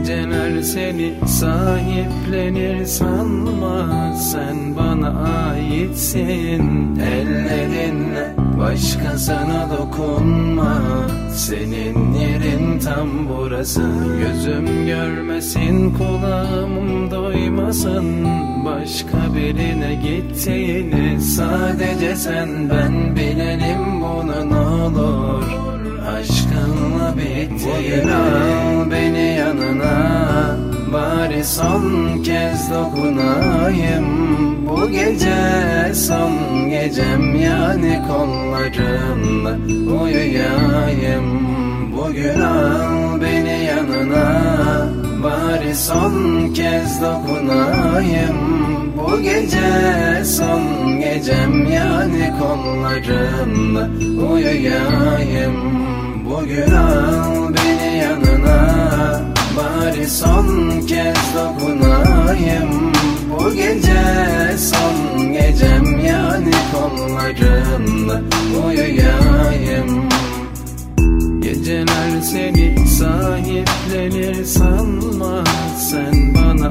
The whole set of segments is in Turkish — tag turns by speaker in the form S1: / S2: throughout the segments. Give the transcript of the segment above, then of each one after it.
S1: Geceler seni sahiplenir sanma, sen bana aitsin. Ellerinle başkasına dokunma, senin yerin tam burası. Gözüm görmesin, kulağım duymasın başka birine gittiğini. Sadece sen ben bilelim bunu, ne olur aşkınla bittiğini. Al beni yanına, bari son kez dokunayım. Bu gece son gecem, yani kollarında uyuyayım. Bugün al beni yanına, bari son kez dokunayım. Bu gece son gecem, yani kollarında uyuyayım. Bugün al beni yanına, bari son kez dokunayım. Bu gece son gecem, yani kollarında uyuyayım. Geceler seni sahiplenir sanma, sen bana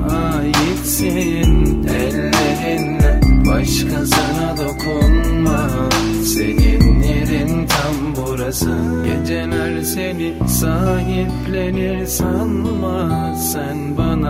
S1: aitsin. Ellerinle başkasına dokunma, senin yerin tam burası. Geceler seni sahiplenir sanma, sen bana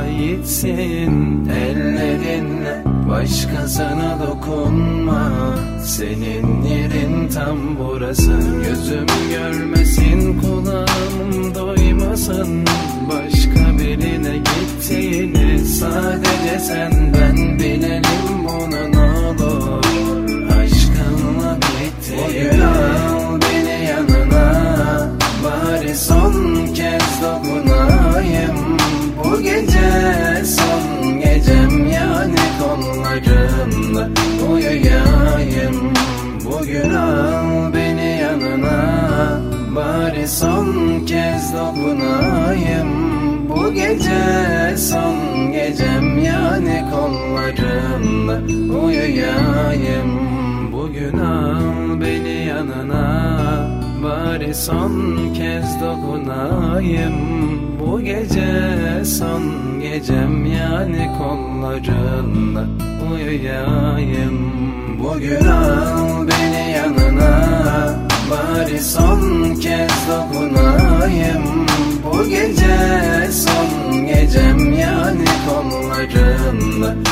S1: aitsin. Ellerinle başkasına dokunma, senin yerin tam burası. Gözüm görmesin, kulağım duymasın başka birine gittiğini. Sadece sen ben bilelim bunu, ne olur aşkınla bittiğini. Bugün al beni yanına, bari son kez dokunayım. Bu gece son gecem, yani kollarında uyuyayım. Bugün al beni yanına, bari son kez dokunayım. Bu gece son gecem, yani kollarında uyuyayım. Bugün al beni yanına, bari son kez dokunayım. Bu gece son gecem, yani kollarında uyuyayım. Bugün al beni yanına, bari son kez dokunayım. Bu gece son gecem, yani kollarında